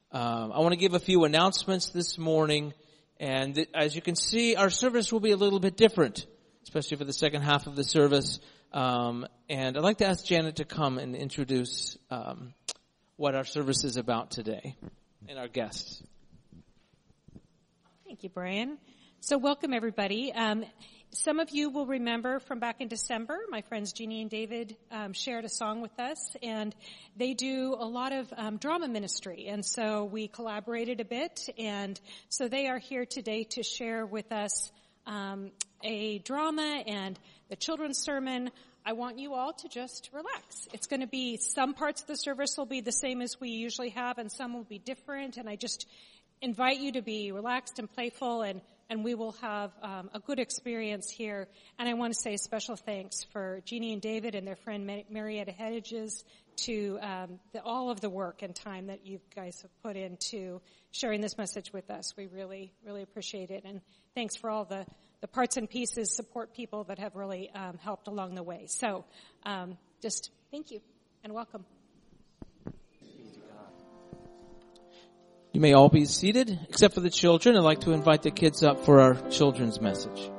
I want to give a few announcements this morning, and as you can see, our service will be a little bit different, especially for the second half of the service. And I'd like to ask Janet to come and introduce what our service is about today and our guests. Thank you, Brian. So welcome, everybody. Some of you will remember from back in December, my friends Jeannie and David shared a song with us, and they do a lot of drama ministry, and so we collaborated a bit, and so they are here today to share with us a drama and the children's sermon. I want you all to just relax. It's going to be, some parts of the service will be the same as we usually have, and some will be different, and I just invite you to be relaxed and playful, and we will have a good experience here. And I want to say special thanks for Jeannie and David and their friend Marietta Hedges to all of the work and time that you guys have put into sharing this message with us. We really, really appreciate it. And thanks for all the parts and pieces, support people that have really helped along the way. So just thank you and welcome. You may all be seated, except for the children. I'd like to invite the kids up for our children's message.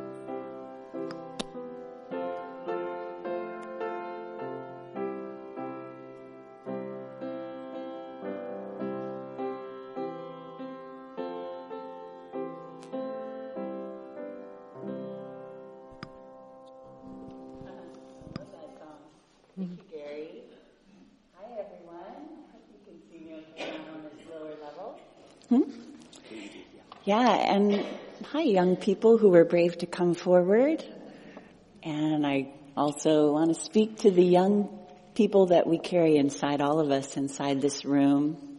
Thank you, Gary. Hi, everyone. Hope you can see me okay on this lower level. Yeah, and hi, young people who were brave to come forward. And I also want to speak to the young people that we carry inside all of us, inside this room.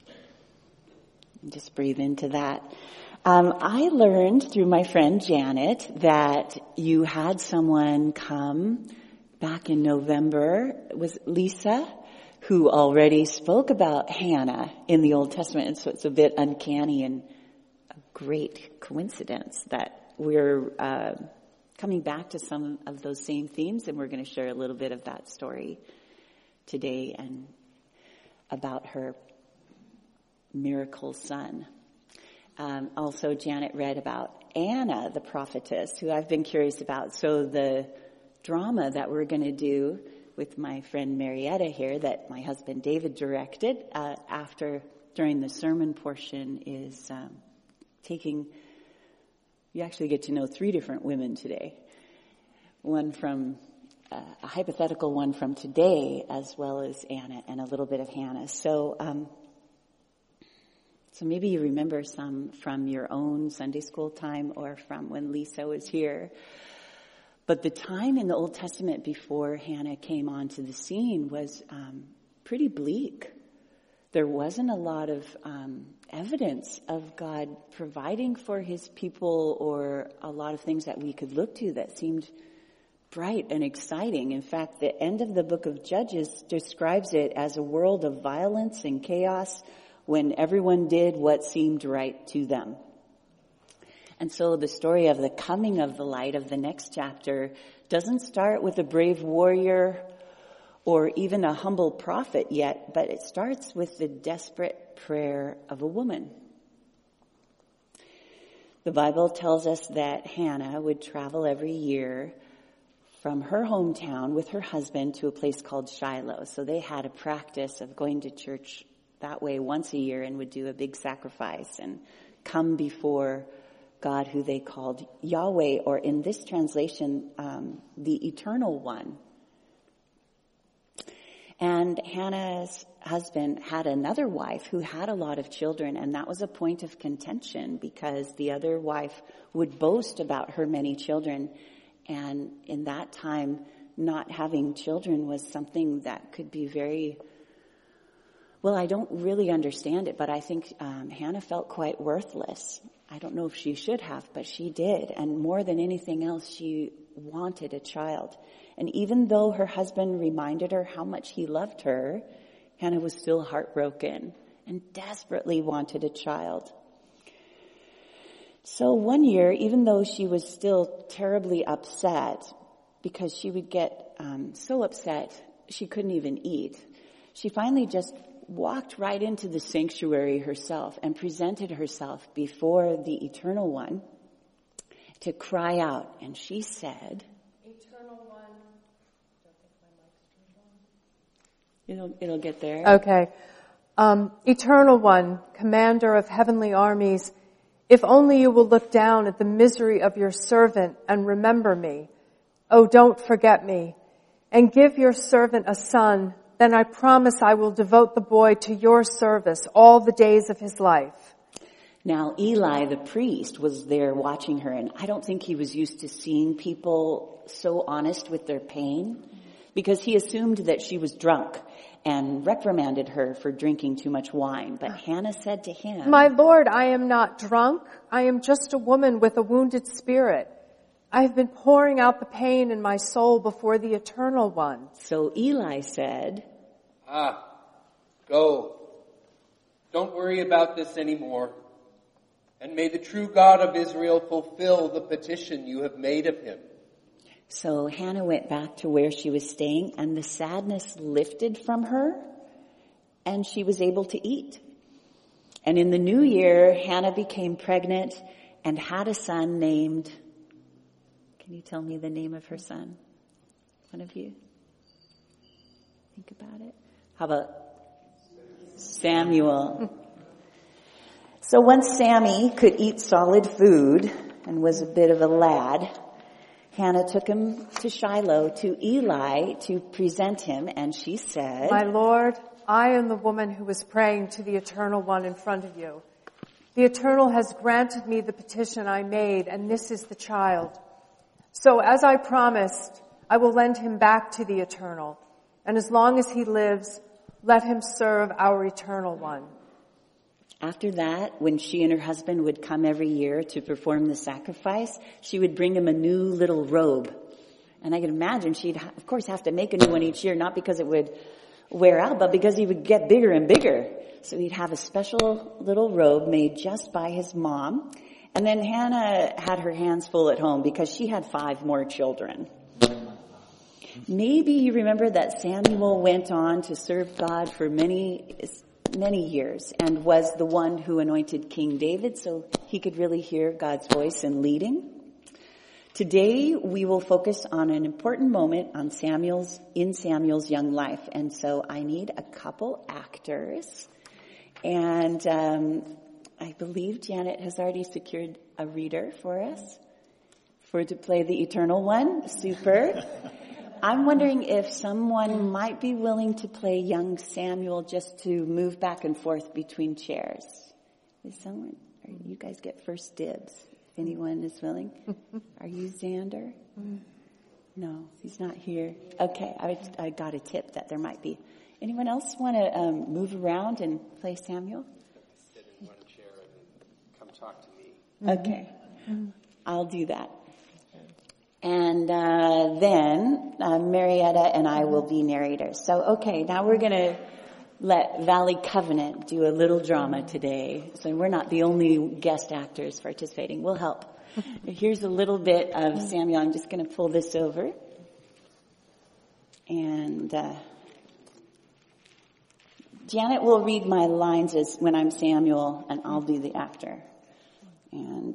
Just breathe into that. I learned through my friend Janet that you had someone come back in November. It was Lisa, who already spoke about Hannah in the Old Testament. And so it's a bit uncanny and a great coincidence that we're coming back to some of those same themes, and we're going to share a little bit of that story today and about her miracle son. Also, Janet read about Anna, the prophetess, who I've been curious about. So the drama that we're going to do with my friend Marietta here, that my husband David directed during the sermon portion, is you actually get to know 3 different women today. One from a hypothetical one from today, as well as Anna, and a little bit of Hannah. So maybe you remember some from your own Sunday school time or from when Lisa was here. But the time in the Old Testament before Hannah came onto the scene was pretty bleak. There wasn't a lot of evidence of God providing for his people, or a lot of things that we could look to that seemed bright and exciting. In fact, the end of the book of Judges describes it as a world of violence and chaos when everyone did what seemed right to them. And so the story of the coming of the light of the next chapter doesn't start with a brave warrior or even a humble prophet yet, but it starts with the desperate prayer of a woman. The Bible tells us that Hannah would travel every year from her hometown with her husband to a place called Shiloh. So they had a practice of going to church that way once a year and would do a big sacrifice and come before God, who they called Yahweh, or in this translation, the Eternal One. And Hannah's husband had another wife who had a lot of children, and that was a point of contention because the other wife would boast about her many children. And in that time, not having children was something that could be very, well, I don't really understand it, but I think Hannah felt quite worthless. I don't know if she should have, but she did. And more than anything else, she wanted a child. And even though her husband reminded her how much he loved her, Hannah was still heartbroken and desperately wanted a child. So one year, even though she was still terribly upset, because she would get so upset she couldn't even eat, she finally just walked right into the sanctuary herself and presented herself before the Eternal One to cry out. And she said, Eternal One. Don't think my mic's turned on. It'll get there. Okay. Eternal One, Commander of heavenly armies, if only you will look down at the misery of your servant and remember me. Oh, don't forget me. And give your servant a son, then I promise I will devote the boy to your service all the days of his life. Now, Eli, the priest, was there watching her, and I don't think he was used to seeing people so honest with their pain, because he assumed that she was drunk and reprimanded her for drinking too much wine. But Hannah said to him, My Lord, I am not drunk. I am just a woman with a wounded spirit. I have been pouring out the pain in my soul before the Eternal One. So Eli said, Go. Don't worry about this anymore. And may the true God of Israel fulfill the petition you have made of him. So Hannah went back to where she was staying, and the sadness lifted from her, and she was able to eat. And in the new year, Hannah became pregnant and had a son named, can you tell me the name of her son? One of you? Think about it. How about Samuel? So once Sammy could eat solid food and was a bit of a lad, Hannah took him to Shiloh, to Eli, to present him, and she said, My Lord, I am the woman who was praying to the Eternal One in front of you. The Eternal has granted me the petition I made, and this is the child. So as I promised, I will lend him back to the Eternal, and as long as he lives, let him serve our Eternal One. After that, when she and her husband would come every year to perform the sacrifice, she would bring him a new little robe. And I can imagine she'd, of course, have to make a new one each year, not because it would wear out, but because he would get bigger and bigger. So he'd have a special little robe made just by his mom. And then Hannah had her hands full at home because she had 5 more children. Maybe you remember that Samuel went on to serve God for many years and was the one who anointed King David, so he could really hear God's voice in leading. Today we will focus on an important moment on Samuel's young life, and so I need a couple actors, and I believe Janet has already secured a reader for us to play the Eternal One. Super. I'm wondering if someone might be willing to play young Samuel just to move back and forth between chairs. Is someone, or you guys get first dibs, if anyone is willing. Are you Xander? No, he's not here. Okay, I got a tip that there might be. Anyone else want to move around and play Samuel? Sit in one chair and come talk to me. Okay, I'll do that. And then Marietta and I will be narrators. So, okay, now we're going to let Valley Covenant do a little drama today. So we're not the only guest actors participating. We'll help. Here's a little bit of Samuel. I'm just going to pull this over. And Janet will read my lines as when I'm Samuel, and I'll do the actor. And,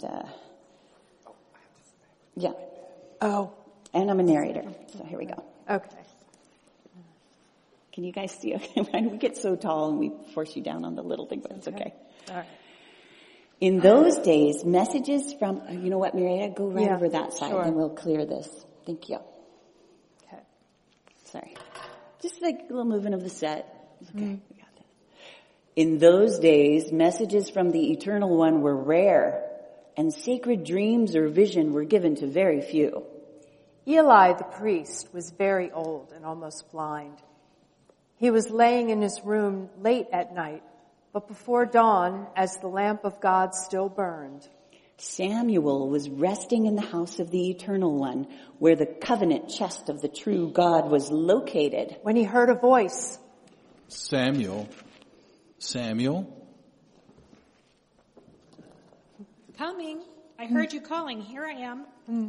yeah. Oh. And I'm a narrator. So here we go. Okay. Can you guys see? Okay. We get so tall and we force you down on the little thing, but it's okay. All right. In those days, messages from, you know what, Marietta? Go right over that side, sure. and we'll clear this. Thank you. Okay. Sorry. Just like a little movement of the set. Okay, we got this. In those days, messages from the Eternal One were rare, and sacred dreams or vision were given to very few. Eli the priest was very old and almost blind. He was laying in his room late at night, but before dawn, as the lamp of God still burned. Samuel was resting in the house of the Eternal One, where the covenant chest of the true God was located, when he heard a voice. Samuel. Samuel. Coming. I heard you calling. Here I am.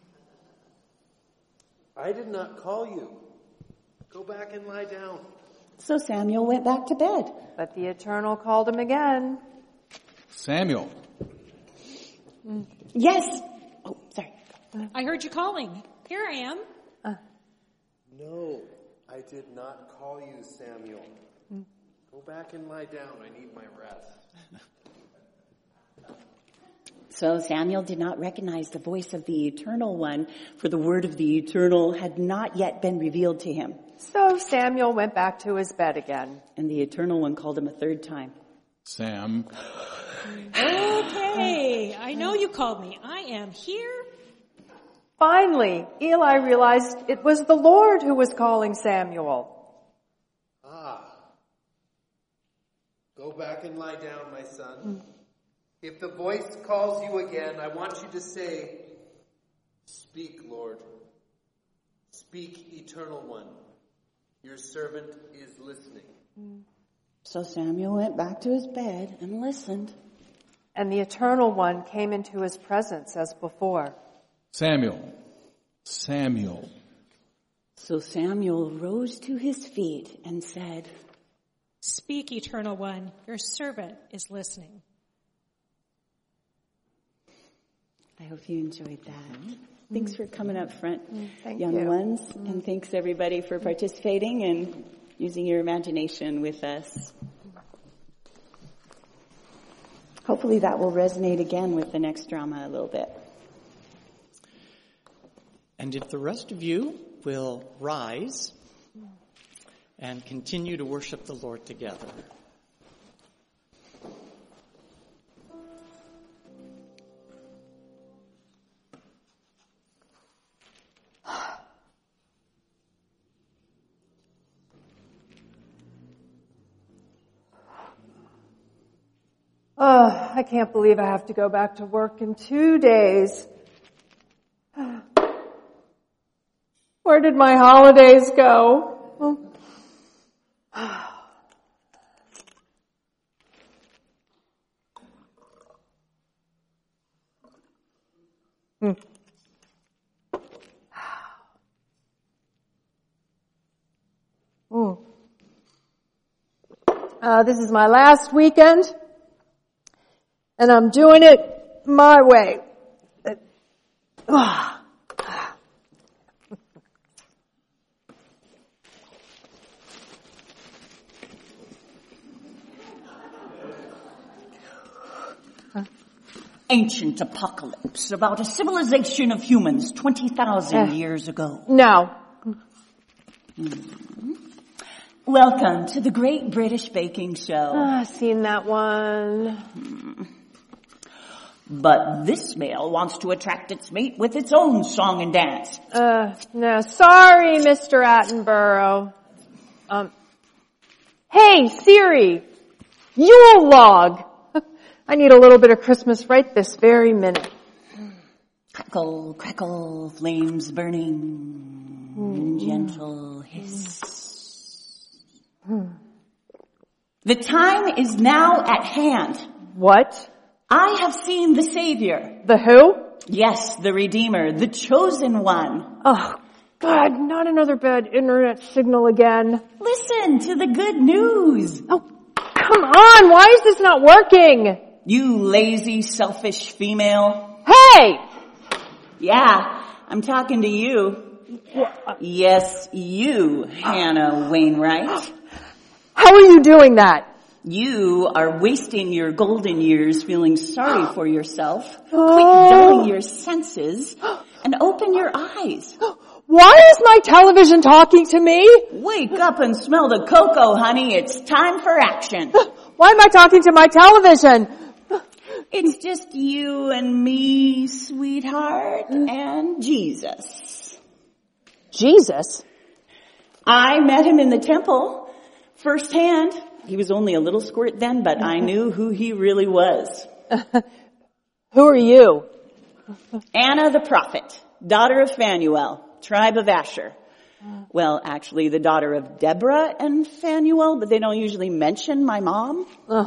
I did not call you. Go back and lie down. So Samuel went back to bed. But the Eternal called him again. Samuel. Yes. Oh, sorry. I heard you calling. Here I am. No, I did not call you, Samuel. Go back and lie down. I need my rest. So Samuel did not recognize the voice of the Eternal One, for the word of the Eternal had not yet been revealed to him. So Samuel went back to his bed again. And the Eternal One called him a third time. Sam. Okay, I know you called me. I am here. Finally, Eli realized it was the Lord who was calling Samuel. Go back and lie down, my son. If the voice calls you again, I want you to say, "Speak, Lord. Speak, Eternal One. Your servant is listening." So Samuel went back to his bed and listened. And the Eternal One came into his presence as before. Samuel. Samuel. So Samuel rose to his feet and said, Speak, Eternal One. Your servant is listening. I hope you enjoyed that. Thanks for coming up front, Thank young you. ones. And thanks everybody for participating and using your imagination with us. Hopefully that will resonate again with the next drama a little bit. And if the rest of you will rise and continue to worship the Lord together. Oh, I can't believe I have to go back to work in 2 days. Where did my holidays go? This is my last weekend, and I'm doing it my way. Ancient apocalypse about a civilization of humans 20,000 years ago. No. Welcome to the Great British Baking Show. Seen that one. But this male wants to attract its mate with its own song and dance. No. Sorry, Mr. Attenborough. Hey, Siri. Yule log. I need a little bit of Christmas right this very minute. Crackle, crackle, flames burning, gentle hiss. The time is now at hand. What? I have seen the Savior. The who? Yes, the Redeemer, the Chosen One. Oh, God, not another bad internet signal again. Listen to the good news. Oh, come on, why is this not working? You lazy, selfish female. Hey! Yeah, I'm talking to you. Yes, you, Hannah Wainwright. How are you doing that? You are wasting your golden years feeling sorry for yourself. Quit dulling your senses and open your eyes. Why is my television talking to me? Wake up and smell the cocoa, honey. It's time for action. Why am I talking to my television? It's just you and me, sweetheart, and Jesus. Jesus? I met him in the temple firsthand. He was only a little squirt then, but I knew who he really was. Who are you? Anna the prophet, daughter of Phanuel, tribe of Asher. Well, actually, the daughter of Deborah and Phanuel, but they don't usually mention my mom.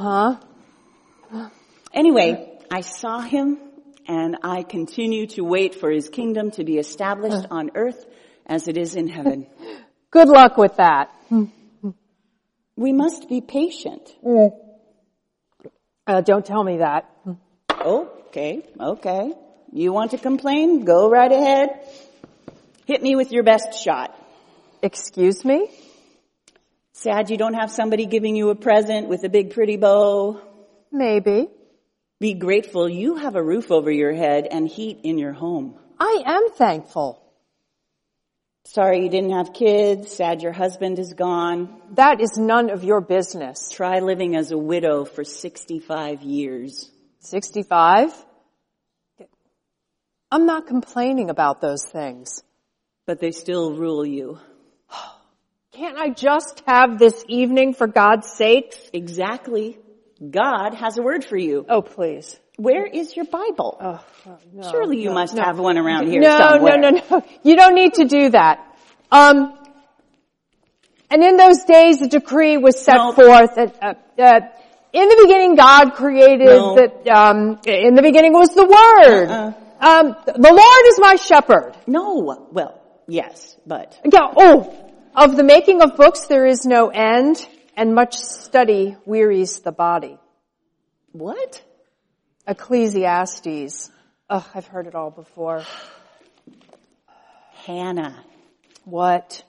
Anyway, I saw him, and I continue to wait for his kingdom to be established on earth as it is in heaven. Good luck with that. We must be patient. Don't tell me that. Okay. You want to complain? Go right ahead. Hit me with your best shot. Excuse me? Sad you don't have somebody giving you a present with a big pretty bow. Maybe. Be grateful you have a roof over your head and heat in your home. I am thankful. Sorry you didn't have kids. Sad your husband is gone. That is none of your business. Try living as a widow for 65 years. 65? I'm not complaining about those things. But they still rule you. Can't I just have this evening for God's sakes? Exactly. God has a word for you. Oh, please. Where is your Bible? No, Surely you must no. have one around here No. somewhere. You don't need to do that. And in those days, a decree was set forth that, in the beginning, God created that, in the beginning was the Word. The Lord is my shepherd. No. Well, yes, but. Yeah, of the making of books there is no end, and much study wearies the body. What? Ecclesiastes. I've heard it all before. Hannah. What?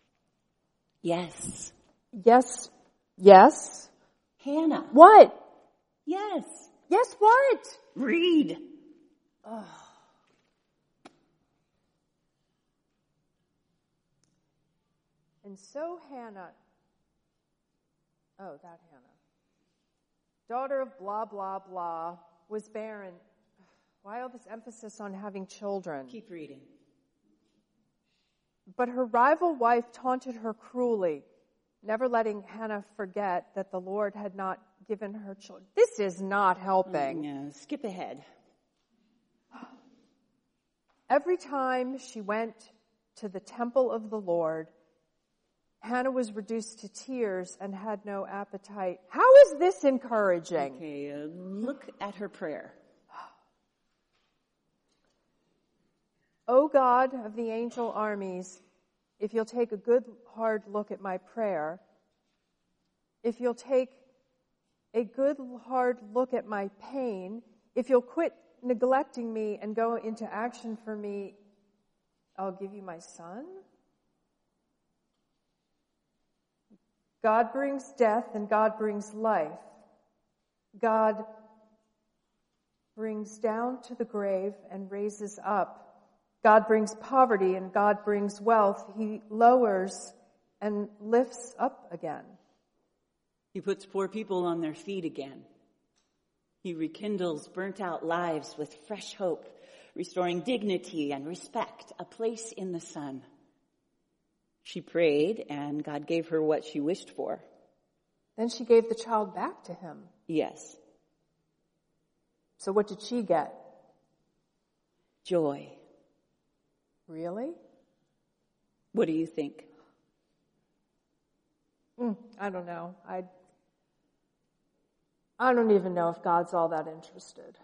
Yes. Yes? Hannah. What? Yes. Yes, what? Read. And so Hannah, daughter of blah, blah, blah, was barren. Why all this emphasis on having children? Keep reading. But her rival wife taunted her cruelly, never letting Hannah forget that the Lord had not given her children. This is not helping. No, skip ahead. Every time she went to the temple of the Lord, Hannah was reduced to tears and had no appetite. How is this encouraging? Okay, look at her prayer. O God of the angel armies, if you'll take a good hard look at my prayer, if you'll take a good hard look at my pain, if you'll quit neglecting me and go into action for me, I'll give you my son. God brings death and God brings life. God brings down to the grave and raises up. God brings poverty and God brings wealth. He lowers and lifts up again. He puts poor people on their feet again. He rekindles burnt-out lives with fresh hope, restoring dignity and respect, a place in the sun. She prayed, and God gave her what she wished for. Then she gave the child back to him. Yes. So what did she get? Joy. Really? What do you think? I don't know. I don't even know if God's all that interested.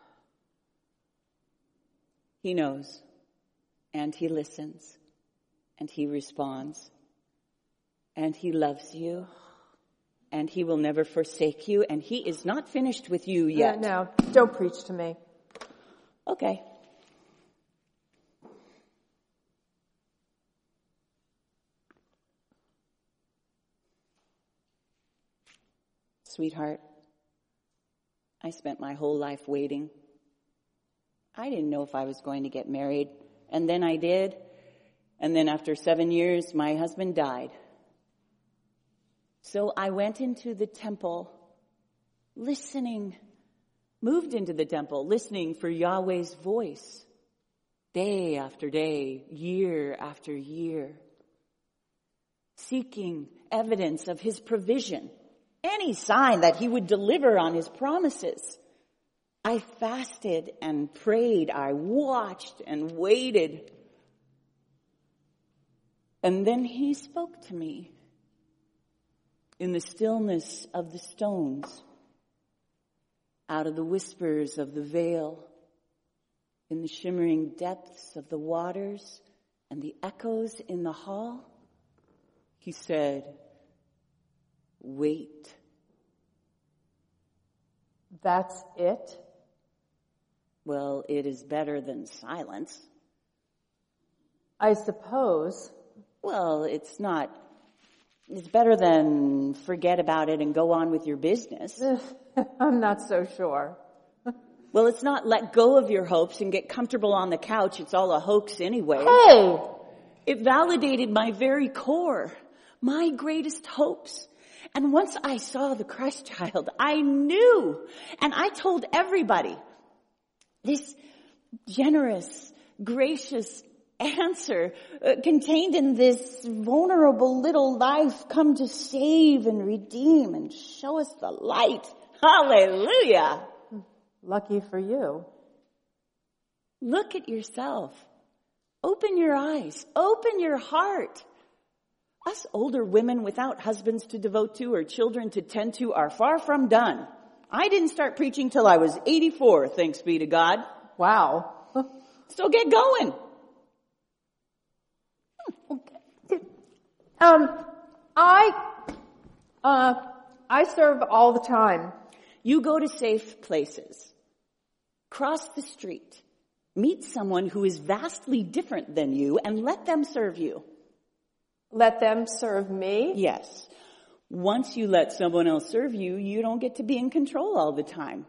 He knows, and he listens, and he responds, and he loves you, and he will never forsake you, and he is not finished with you yet. Yeah, no, don't preach to me. Okay. Sweetheart, I spent my whole life waiting. I didn't know if I was going to get married, and then I did. And then after 7 years, my husband died. So I went into the temple, moved into the temple, listening for Yahweh's voice, day after day, year after year, seeking evidence of his provision, any sign that he would deliver on his promises. I fasted and prayed. I watched and waited. And then he spoke to me in the stillness of the stones, out of the whispers of the veil, in the shimmering depths of the waters and the echoes in the hall. He said, wait. That's it? Well, it is better than silence. I suppose. Well, it's better than forget about it and go on with your business. I'm not so sure. Well, it's not let go of your hopes and get comfortable on the couch. It's all a hoax anyway. Hey! It validated my very core, my greatest hopes. And once I saw the Christ child, I knew. And I told everybody, this generous, gracious answer contained in this vulnerable little life come to save and redeem and show us the light. Hallelujah. Lucky for you. Look at yourself. Open your eyes. Open your heart. Us older women without husbands to devote to or children to tend to are far from done. I didn't start preaching till I was 84, thanks be to God. Wow. So get going. I serve all the time. You go to safe places. Cross the street. Meet someone who is vastly different than you and let them serve you. Let them serve me? Yes. Once you let someone else serve you, you don't get to be in control all the time.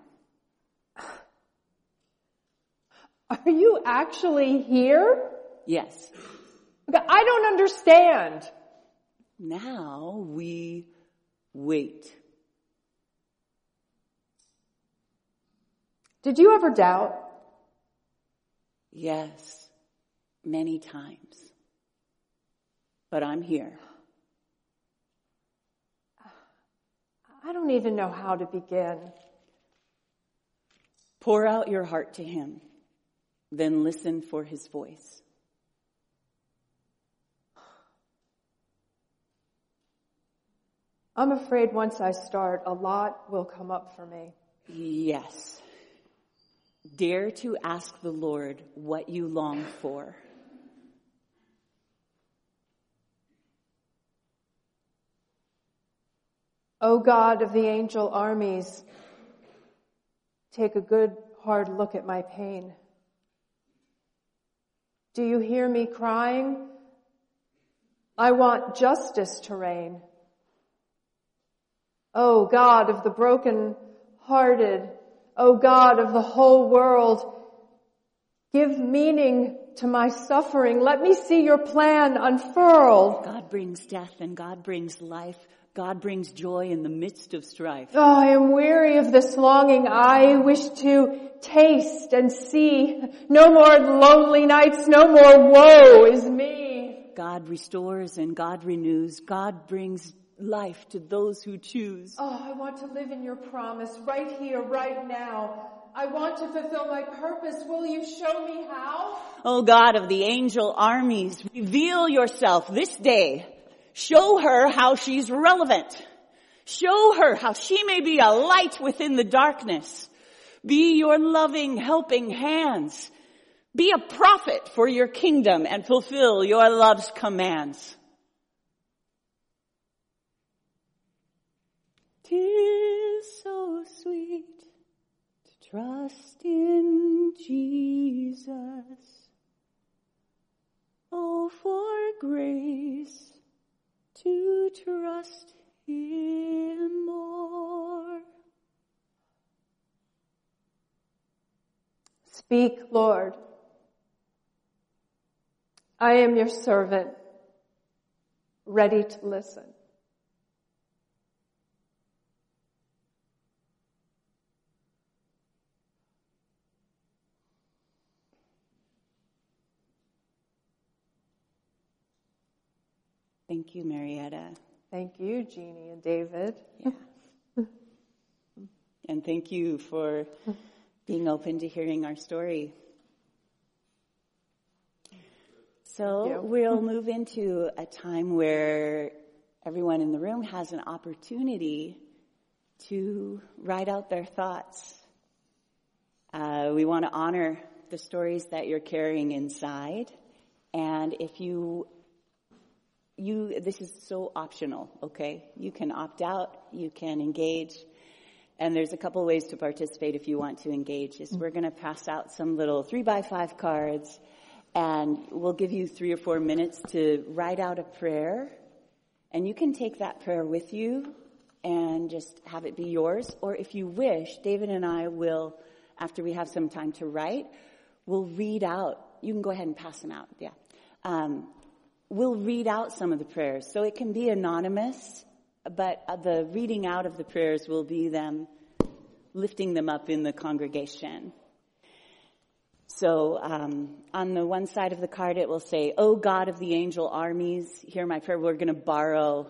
Are you actually here? Yes. I don't understand. Now we wait. Did you ever doubt? Yes, many times. But I'm here. I don't even know how to begin. Pour out your heart to him. Then listen for his voice. I'm afraid once I start, a lot will come up for me. Yes. Dare to ask the Lord what you long for. O God of the angel armies, take a good hard look at my pain. Do you hear me crying? I want justice to reign. O God of the broken-hearted, O God of the whole world, give meaning to my suffering. Let me see your plan unfurled. God brings death and God brings life. God brings joy in the midst of strife. Oh, I am weary of this longing. I wish to taste and see. No more lonely nights, no more woe is me. God restores and God renews. God brings life to those who choose. Oh, I want to live in your promise right here, right now. I want to fulfill my purpose. Will you show me how? Oh God of the angel armies, reveal yourself this day. Show her how she's relevant. Show her how she may be a light within the darkness. Be your loving, helping hands. Be a prophet for your kingdom and fulfill your love's commands. 'Tis so sweet to trust in Jesus. Oh, for grace to trust him more. Speak, Lord. I am your servant, ready to listen. Thank you, Marietta. Thank you, Jeannie and David. Yeah. And thank you for being open to hearing our story. So we'll move into a time where everyone in the room has an opportunity to write out their thoughts. We want to honor the stories that you're carrying inside. And if this is so optional, okay? You can opt out, you can engage, and there's a couple ways to participate if you want to engage. We're going to pass out some little 3x5 cards, and we'll give you 3 or 4 minutes to write out a prayer, and you can take that prayer with you and just have it be yours, or if you wish, David and I will, after we have some time to write, we'll read out. You can go ahead and pass them out, yeah. We'll read out some of the prayers. So it can be anonymous, but the reading out of the prayers will be them lifting them up in the congregation. So on the one side of the card it will say, "O God of the angel armies, hear my prayer." We're going to borrow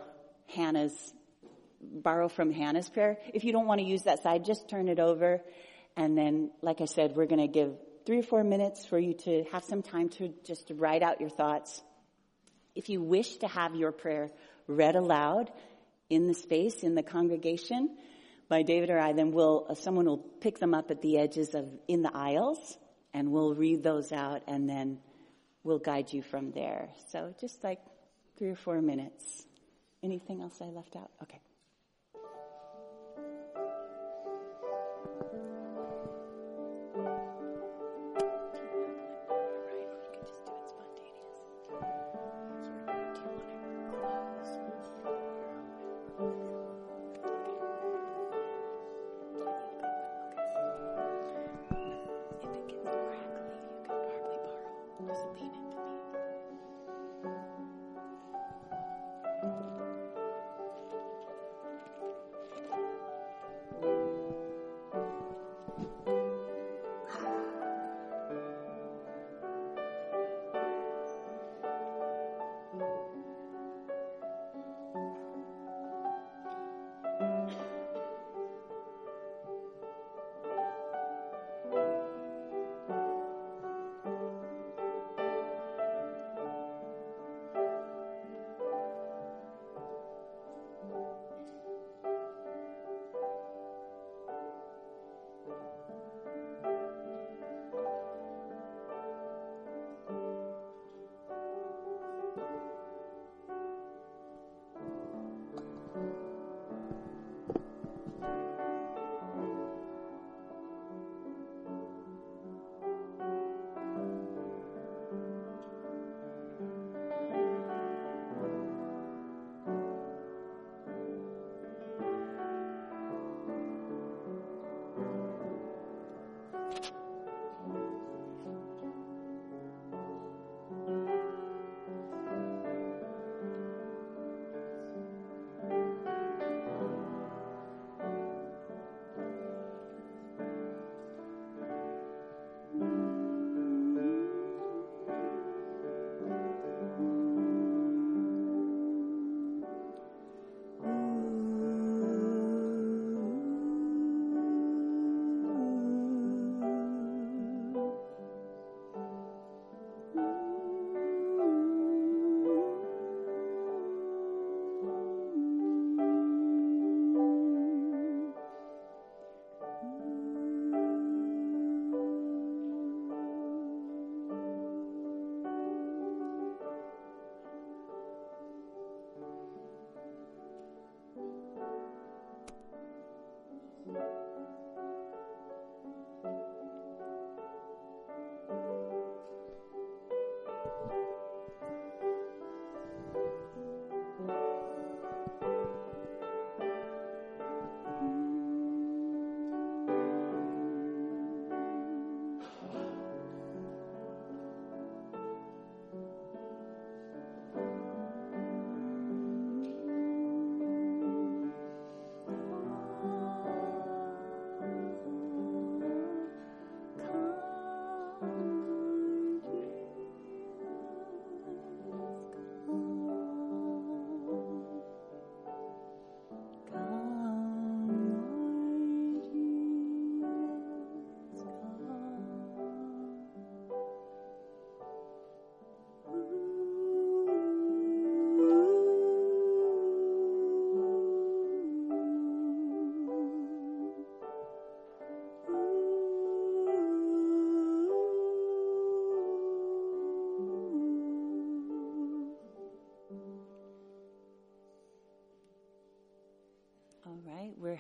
from Hannah's prayer. If you don't want to use that side, just turn it over. And then, like I said, we're going to give 3 or 4 minutes for you to have some time to just write out your thoughts. If you wish to have your prayer read aloud in the space, in the congregation, by David or I, then someone will pick them up at the edges in the aisles, and we'll read those out, and then we'll guide you from there. So just like 3 or 4 minutes. Anything else I left out? Okay.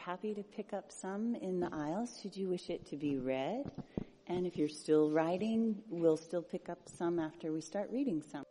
happy to pick up some in the aisles should you wish it to be read. And if you're still writing, we'll still pick up some after we start reading some.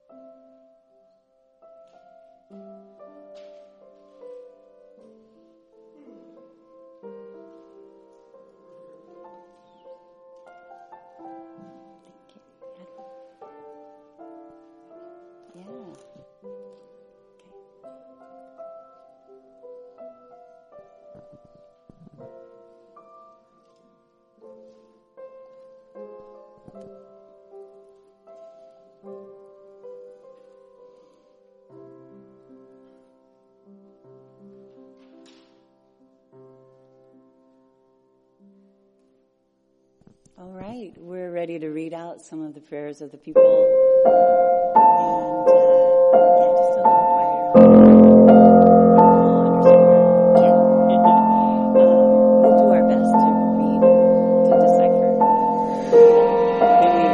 All right, we're ready to read out some of the prayers of the people. And, just a little quieter we'll do our best to read, to decipher. Then we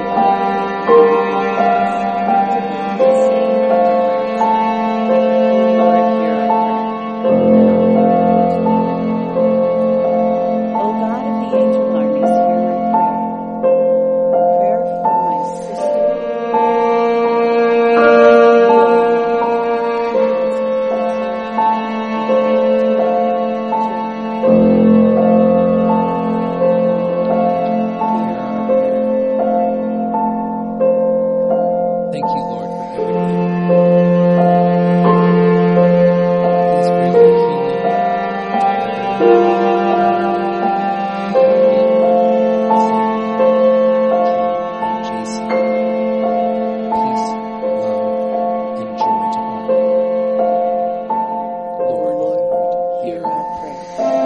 Lord, hear our prayer. O God of the angel armies, hear my prayer. Prayer for my sister. Thank you, Lord, for everything. Please bring your healing to JC. Peace, love, and joy to all. Lord, hear our prayer.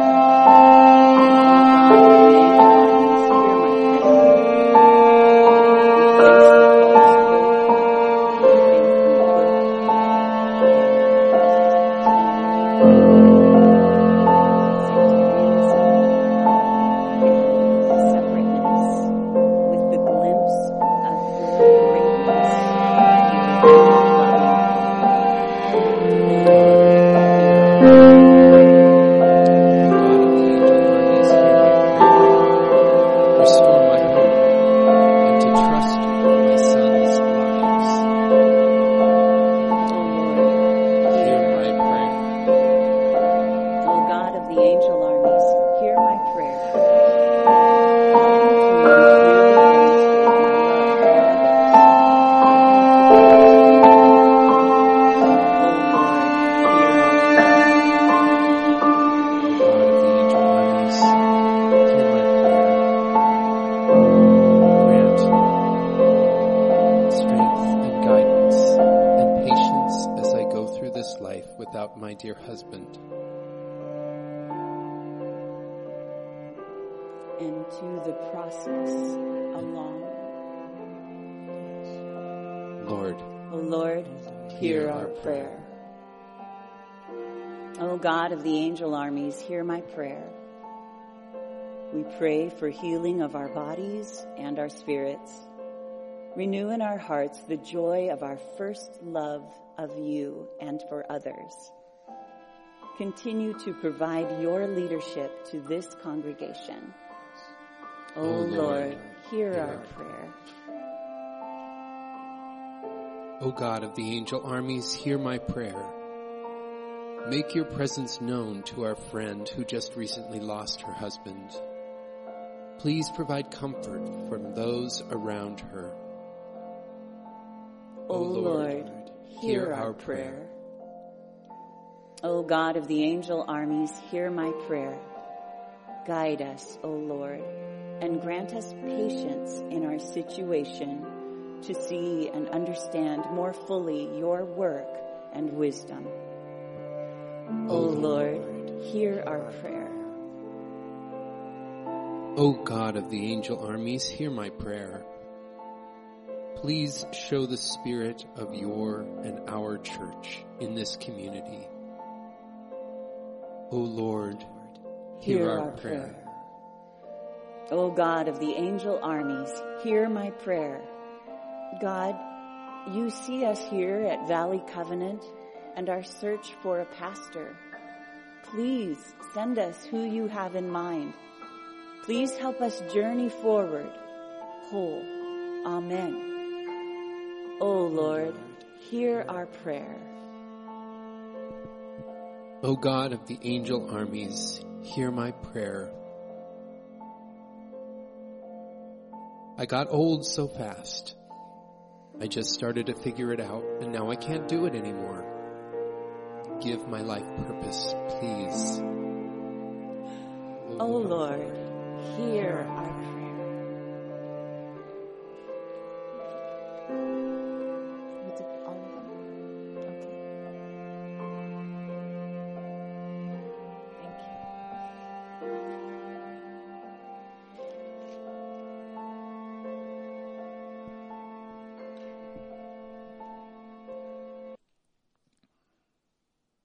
Restore my hope and to trust you for my son's lives. Hear my prayer. O God of the angel armies, hear my prayer. God of the angel armies, hear my prayer. Grant strength and guidance and patience as I go through this life without my dear husband. And to the process along. Lord, O Lord, hear our prayer. O God of the angel armies, hear my prayer. We pray for healing of our bodies and our spirits. Renew in our hearts the joy of our first love of you and for others. Continue to provide your leadership to this congregation. O Lord, hear our prayer. O God of the angel armies, hear my prayer. Make your presence known to our friend who just recently lost her husband. Please provide comfort from those around her. O Lord, hear our prayer. O God of the angel armies, hear my prayer. Guide us, O Lord, and grant us patience in our situation to see and understand more fully your work and wisdom. O Lord, hear our prayer. O God of the angel armies, hear my prayer. Please show the spirit of your and our church in this community. O Lord, hear our prayer. O God of the angel armies, hear my prayer. God, you see us here at Valley Covenant and our search for a pastor. please send us who you have in mind. Please help us journey forward, whole. Amen. O Lord, hear our prayer. O God of the angel armies, hear my prayer. I got old so fast. I just started to figure it out, and now I can't do it anymore. Give my life purpose, please. O Lord, hear our prayer.